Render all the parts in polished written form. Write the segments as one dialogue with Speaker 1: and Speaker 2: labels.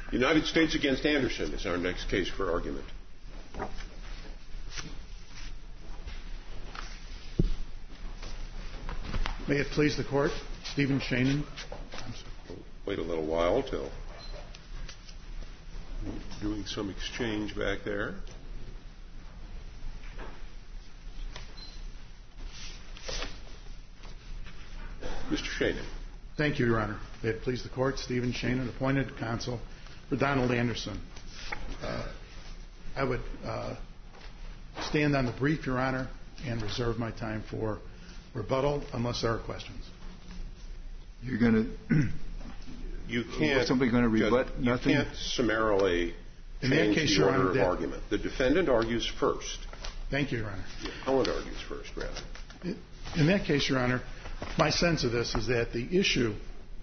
Speaker 1: United States against Anderson is our next case for argument.
Speaker 2: May it please the Court, Stephen Shanin.
Speaker 1: Wait a little while till doing some exchange back there. Mr. Shanin.
Speaker 2: Thank you, Your Honor. May it please the Court, Stephen Shanin, appointed counsel for Donald Anderson. I would stand on the brief, Your Honor, and reserve my time for rebuttal unless there are questions.
Speaker 3: You're going to...
Speaker 1: You can't...
Speaker 3: Somebody going to rebut nothing?
Speaker 1: You can't summarily change the order of argument. The defendant argues first.
Speaker 2: Thank you, Your Honor.
Speaker 1: The appellant argues first, rather.
Speaker 2: In that case, Your Honor, my sense of this is that the issue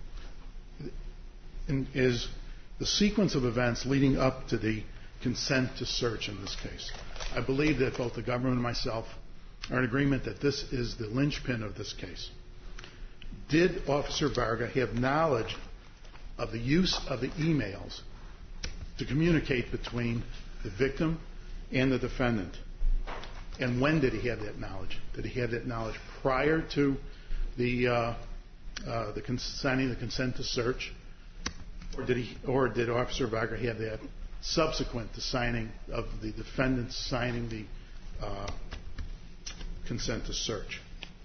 Speaker 2: is the sequence of events leading up to the consent to search in this case. I believe that both the government and myself are in agreement that this is the linchpin of this case. Did Officer Varga have knowledge of the use of the emails to communicate between the victim and the defendant? And when did he have that knowledge? Did he have that knowledge prior to the signing the consent to search, or did Officer Varga have that subsequent to signing of the defendant signing the consent to search?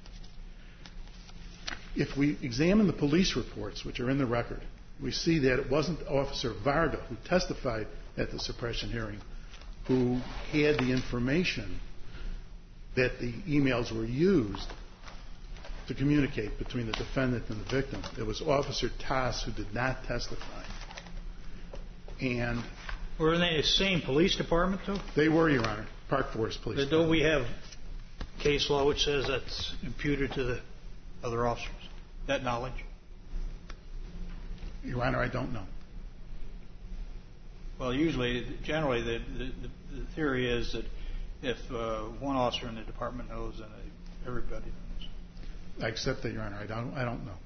Speaker 2: If we examine the police reports, which are in the record, we see that it wasn't Officer Varga who testified at the suppression hearing who had the information that the emails were used to communicate between the defendant and the victim. It was Officer Tass who did not testify. And
Speaker 4: were they the same police department, though?
Speaker 2: They were, Your Honor. Park Forest Police.
Speaker 4: But don't we have case law which says that's imputed to the other officers, that knowledge?
Speaker 2: Your Honor, I don't know.
Speaker 4: Well, generally, the theory is that if one officer in the department knows, then everybody knows.
Speaker 2: I accept that, Your Honor. I don't know.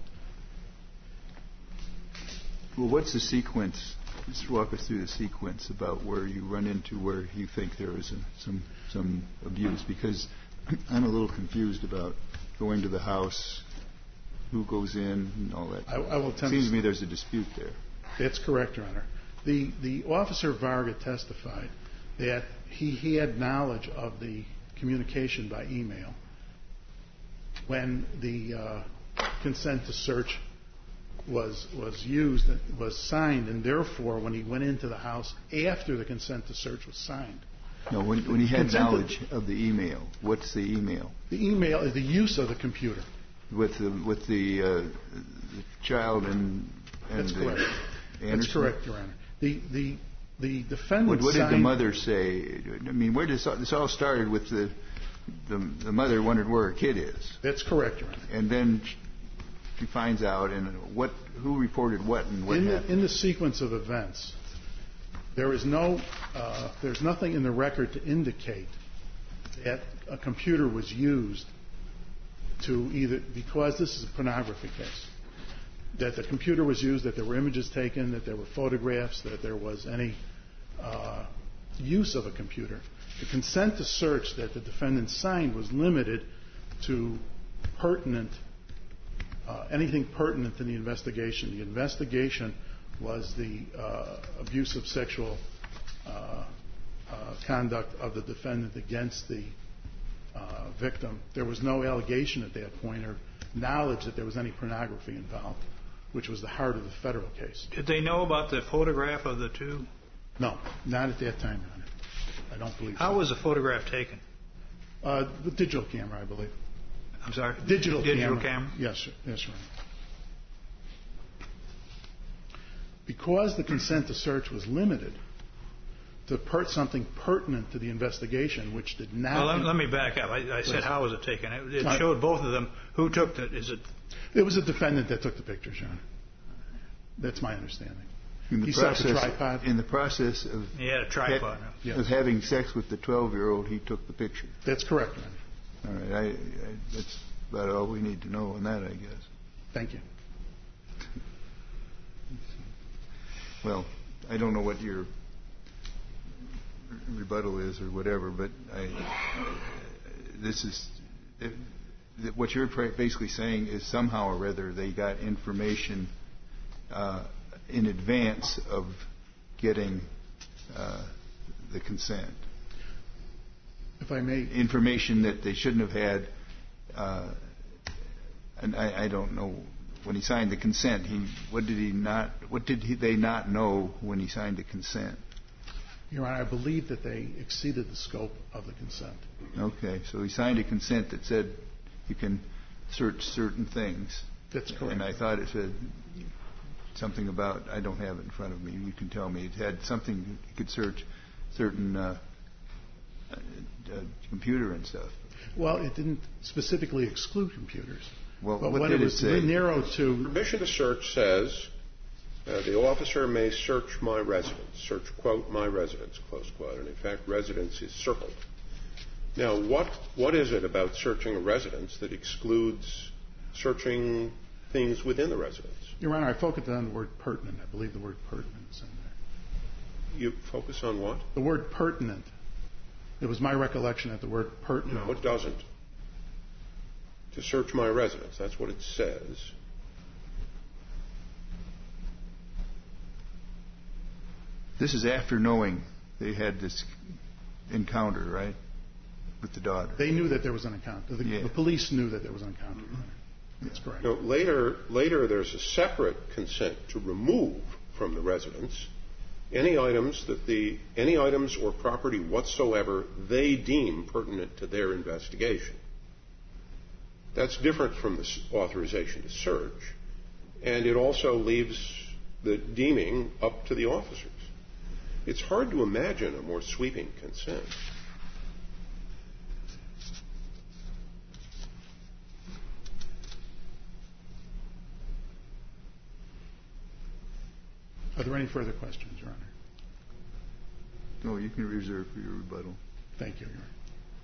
Speaker 3: Well, what's the sequence? Just walk us through the sequence about where you run into where you think there is some abuse, because I'm a little confused about going to the house, who goes in, and all that. It seems to me there's a dispute there.
Speaker 2: That's correct, Your Honor. The Officer Varga testified that he had knowledge of the communication by email when the consent to search was used, was signed, and therefore when he went into the house after the consent to search was signed.
Speaker 3: No, when he had knowledge of the email, what's the email?
Speaker 2: The email is the use of the computer.
Speaker 3: With the child and
Speaker 2: That's correct.
Speaker 3: Anderson?
Speaker 2: That's correct, Your Honor. The defendant
Speaker 3: What did the mother say? I mean, where does this all started with the mother wondered where her kid is.
Speaker 2: That's correct, Your Honor.
Speaker 3: And then she finds out, and who reported what and what happened?
Speaker 2: In the sequence of events, there's nothing in the record to indicate that a computer was used to either, because this is a pornography case, that the computer was used, that there were images taken, that there were photographs, that there was any use of a computer. The consent to search that the defendant signed was limited to anything pertinent to the investigation. The investigation was the abuse of sexual conduct of the defendant against the victim. There was no allegation at that point or knowledge that there was any pornography involved, which was the heart of the federal case.
Speaker 4: Did they know about the photograph of the two?
Speaker 2: No, not at that time, Your Honor. I don't believe so.
Speaker 4: How was the photograph taken?
Speaker 2: With digital camera, I believe.
Speaker 4: I'm sorry?
Speaker 2: Digital
Speaker 4: camera?
Speaker 2: Yes, sir. Yes, Your Honor. Because the consent to search was limited to something pertinent to the investigation, which did not...
Speaker 4: Well, let me back up. I said, how was it taken? It showed both of them. Who took it?
Speaker 2: It was a defendant that took the pictures, Your Honor. That's my understanding.
Speaker 3: In the process of
Speaker 4: he had a tripod.
Speaker 3: Of having sex with the 12-year-old, he took the picture.
Speaker 2: That's correct, Your
Speaker 3: Honor. All right. That's about all we need to know on that, I guess.
Speaker 2: Thank you.
Speaker 3: Well, I don't know what your rebuttal is or whatever, but what you're basically saying is somehow or other they got information in advance of getting the consent.
Speaker 2: If I may,
Speaker 3: information that they shouldn't have had, and I don't know. When he signed the consent, what did they not know when he signed the consent?
Speaker 2: Your Honor, I believe that they exceeded the scope of the consent.
Speaker 3: Okay, so he signed a consent that said you can search certain things.
Speaker 2: That's correct.
Speaker 3: And I thought it said something about, I don't have it in front of me, you can tell me, it had something, you could search certain computer and stuff.
Speaker 2: Well, it didn't specifically exclude computers.
Speaker 3: Well,
Speaker 2: but
Speaker 3: what
Speaker 2: when
Speaker 3: did
Speaker 2: it
Speaker 3: it
Speaker 2: was
Speaker 3: say?
Speaker 2: narrowed to...
Speaker 1: Permission to search says the officer may search my residence, search, quote, my residence, close quote, and in fact, residence is circled. Now, what is it about searching a residence that excludes searching things within the residence?
Speaker 2: Your Honor, I focused on the word pertinent. I believe the word pertinent is in there.
Speaker 1: You focus on what?
Speaker 2: The word pertinent. It was my recollection that the word pertinent...
Speaker 1: No, it doesn't. To search my residence, that's what it says.
Speaker 3: This is after knowing they had this encounter, right, with the daughter.
Speaker 2: They knew that there was an encounter. The police knew that there was an encounter. That's correct.
Speaker 1: No, later, there's a separate consent to remove from the residence any items or property whatsoever they deem pertinent to their investigation. That's different from the authorization to search, and it also leaves the deeming up to the officers. It's hard to imagine a more sweeping consent.
Speaker 2: Are there any further questions, Your Honor?
Speaker 3: No, you can reserve for your rebuttal.
Speaker 2: Thank you, Your Honor.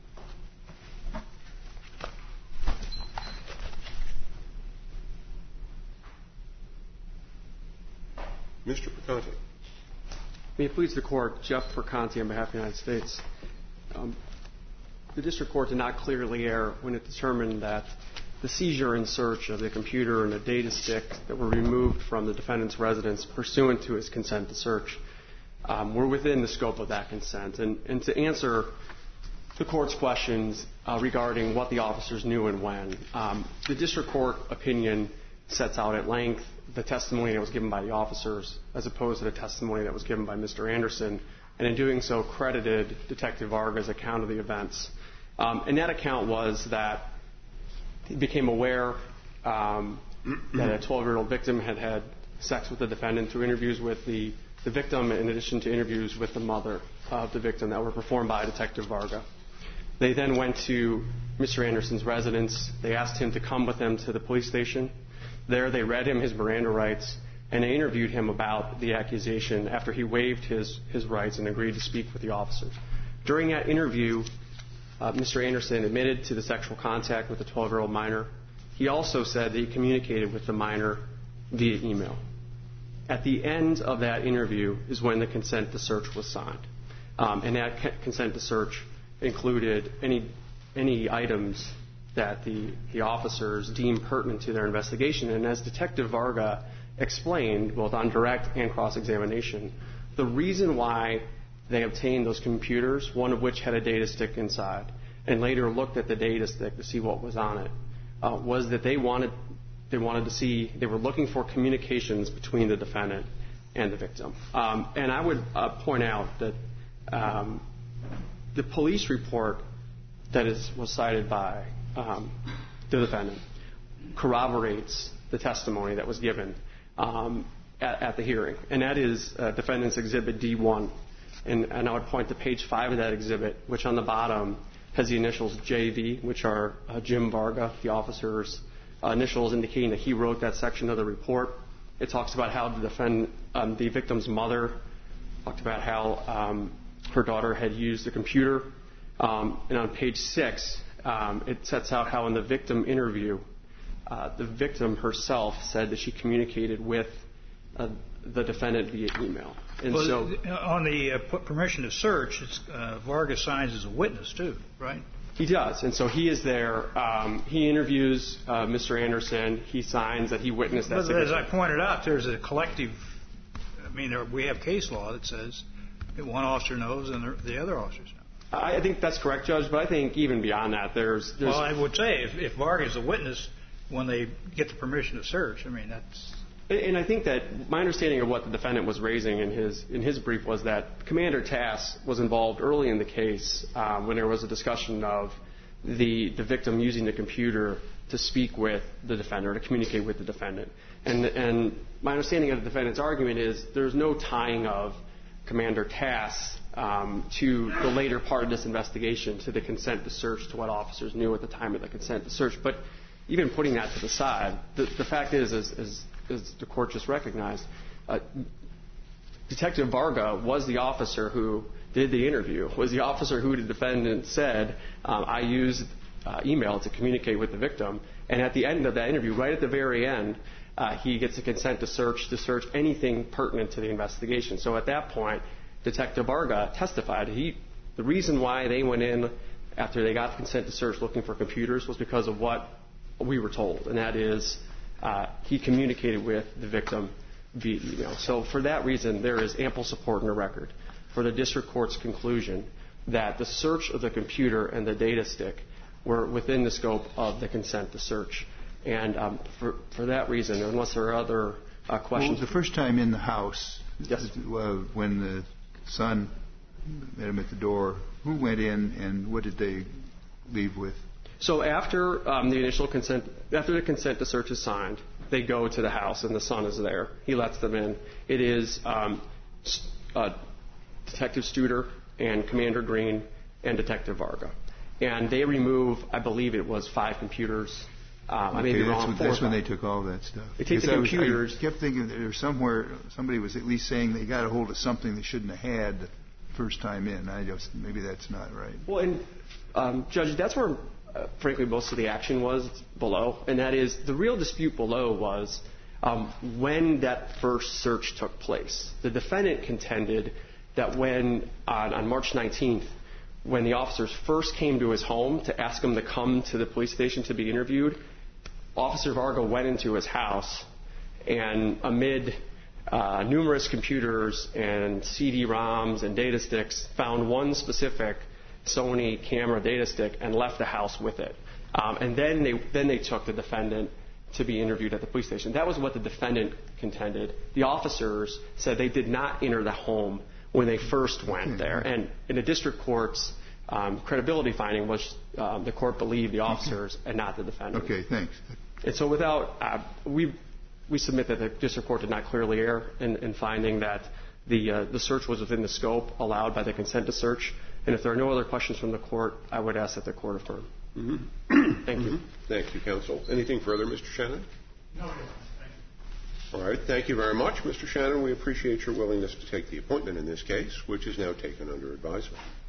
Speaker 1: Mr. Perconti.
Speaker 5: May it please the Court, Jeff Perconti on behalf of the United States. The District Court did not clearly err when it determined that the seizure and search of the computer and the data stick that were removed from the defendant's residence pursuant to his consent to search were within the scope of that consent. And to answer the Court's questions regarding what the officers knew and when, the District Court opinion sets out at length the testimony that was given by the officers as opposed to the testimony that was given by Mr. Anderson, and in doing so credited Detective Varga's account of the events. And that account was that he became aware that a 12-year-old victim had had sex with the defendant through interviews with the victim in addition to interviews with the mother of the victim that were performed by Detective Varga. They then went to Mr. Anderson's residence. They asked him to come with them to the police station. There they read him his Miranda rights, and they interviewed him about the accusation after he waived his rights and agreed to speak with the officers. During that interview, Mr. Anderson admitted to the sexual contact with the 12-year-old minor. He also said that he communicated with the minor via email. At the end of that interview is when the consent to search was signed. And that consent to search included any items that the officers deemed pertinent to their investigation. And as Detective Varga explained, both on direct and cross-examination, the reason why they obtained those computers, one of which had a data stick inside, and later looked at the data stick to see what was on it, was that they wanted to see, they were looking for communications between the defendant and the victim. And I would point out that the police report that was cited by the defendant corroborates the testimony that was given at the hearing. And that is Defendant's Exhibit D1. And I would point to page 5 of that exhibit, which on the bottom has the initials JV, which are Jim Varga, the officer's initials indicating that he wrote that section of the report. It talks about how the victim's mother talked about how her daughter had used the computer. And on page 6, it sets out how in the victim interview, the victim herself said that she communicated with the defendant via email. And
Speaker 4: well,
Speaker 5: so
Speaker 4: on the permission to search, Vargas signs as a witness too, right?
Speaker 5: He does, and so he is there. He interviews Mr. Anderson. He signs that he witnessed that.
Speaker 4: But
Speaker 5: signature.
Speaker 4: as I pointed out, there's a collective. I mean, we have case law that says that one officer knows and the other officers know.
Speaker 5: I think that's correct, Judge. But I think even beyond that, there's
Speaker 4: well, I would say if Vargas is a witness when they get the permission to search, I mean that's.
Speaker 5: And I think that my understanding of what the defendant was raising in his brief was that Commander Tass was involved early in the case when there was a discussion of the victim using the computer to speak with the defendant or to communicate with the defendant. And my understanding of the defendant's argument is there's no tying of Commander Tass to the later part of this investigation, to the consent to search, to what officers knew at the time of the consent to search. But even putting that to the side, the fact is, as the court just recognized, Detective Varga was the officer who did the interview, was the officer who the defendant said, I used email to communicate with the victim. And at the end of that interview, right at the very end, he gets a consent to search anything pertinent to the investigation. So at that point, Detective Varga testified. The reason why they went in after they got the consent to search looking for computers was because of what we were told, and that is he communicated with the victim via email. So for that reason, there is ample support in the record for the district court's conclusion that the search of the computer and the data stick were within the scope of the consent to search. And for that reason, unless there are other questions.
Speaker 3: Well, the first time in the house,
Speaker 5: yes.
Speaker 3: When the son met him at the door, who went in and what did they leave with?
Speaker 5: So after the consent to search is signed, they go to the house and the son is there. He lets them in. It is Detective Studer and Commander Green and Detective Varga. And they remove, I believe it was 5 computers. I may be wrong.
Speaker 3: That's when they took all that stuff.
Speaker 5: They take the computers.
Speaker 3: I kept thinking there was somewhere somebody was at least saying they got a hold of something they shouldn't have had the first time in. Maybe that's not right.
Speaker 5: Well, and Judge, that's where, frankly, most of the action was below. And that is, the real dispute below was when that first search took place. The defendant contended that when, on March 19th, when the officers first came to his home to ask him to come to the police station to be interviewed, Officer Varga went into his house and amid numerous computers and CD-ROMs and data sticks, found one specific Sony camera data stick and left the house with it. And then they took the defendant to be interviewed at the police station. That was what the defendant contended. The officers said they did not enter the home when they first went there. And in the district court's credibility finding was the court believed the officers and not the defendant.
Speaker 3: Okay, thanks.
Speaker 5: And so we submit that the district court did not clearly err in finding that the search was within the scope allowed by the consent to search. And if there are no other questions from the court, I would ask that the court affirm.
Speaker 1: Mm-hmm.
Speaker 5: Thank you.
Speaker 1: Thank you, counsel. Anything further, Mr. Shannon?
Speaker 2: No, thank you.
Speaker 1: All right. Thank you very much, Mr. Shannon. We appreciate your willingness to take the appointment in this case, which is now taken under advisement.